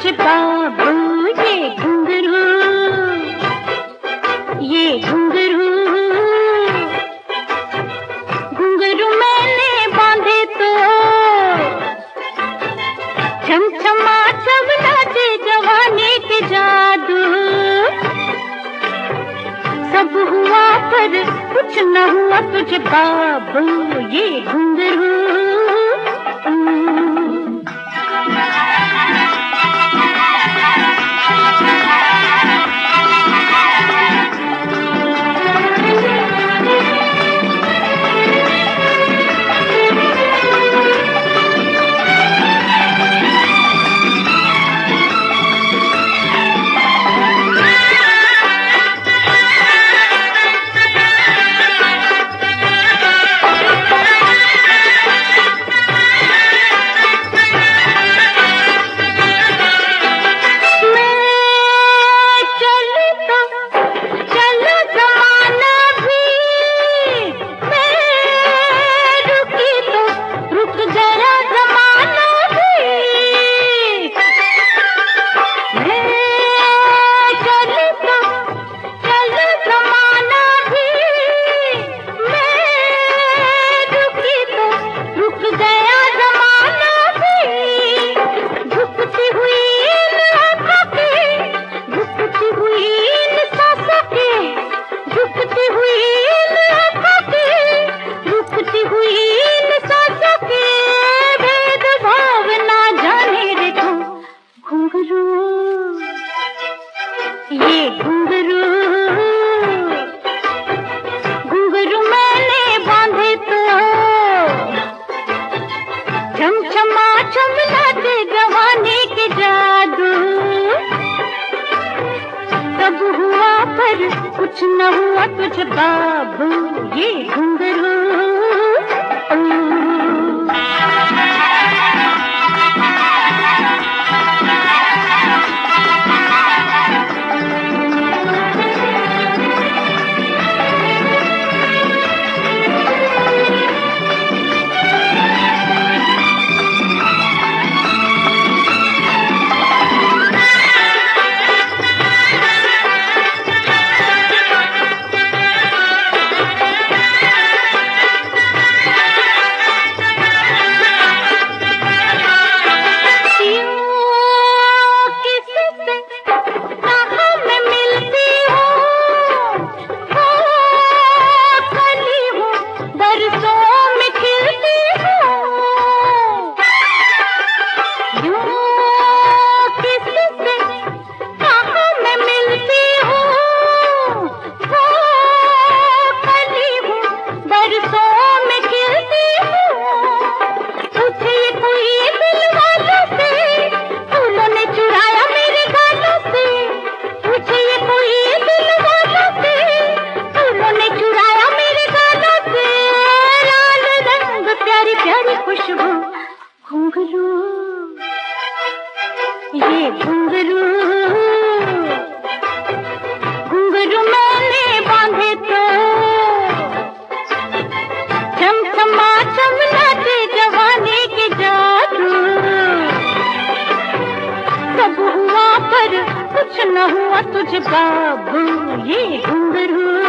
तुझे बाबू ये घुंघरू घुंघरू मैंने बांधे तो छमछमा छम नाचे जवानी के जादू। सब हुआ पर कुछ न हुआ तुझे बाबू ये घुंघरू। ये घुंघरू घुंघरू मैंने बांधे तो छमछमा छम नाचे जवानी के जादू। सब हुआ पर कुछ न हुआ तुझे बाबू ये घुंघरू। घुंघरू ये घुंघरू घुंघरू मैंने बांधे तो छमछमा छम नाचे जवानी के जादू। सब हुआ पर कुछ न हुआ तुझे बाबू ये घुंघरू।